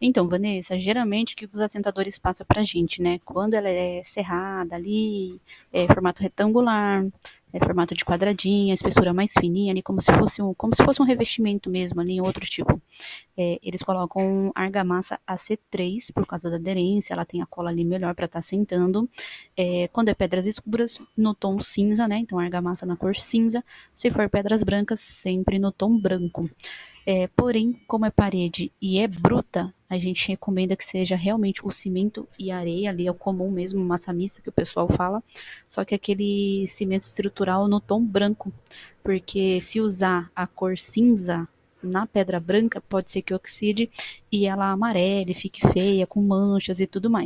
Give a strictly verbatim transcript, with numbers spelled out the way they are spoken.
Então, Vanessa, geralmente o que os assentadores passam pra gente, né? Quando ela é serrada ali, é formato retangular, é formato de quadradinha, espessura mais fininha ali, como se fosse um, como se fosse um revestimento mesmo ali, em outro tipo. É, eles colocam argamassa A C três por causa da aderência, ela tem a cola ali melhor para estar sentando. É, quando é pedras escuras, no tom cinza, né? Então argamassa na cor cinza. Se for pedras brancas, sempre no tom branco. É, porém, como é parede e é bruta, a gente recomenda que seja realmente o cimento e a areia, ali é o comum mesmo, massa mista que o pessoal fala, só que aquele cimento estrutural no tom branco, porque se usar a cor cinza na pedra branca, pode ser que oxide e ela amarele, fique feia, com manchas e tudo mais.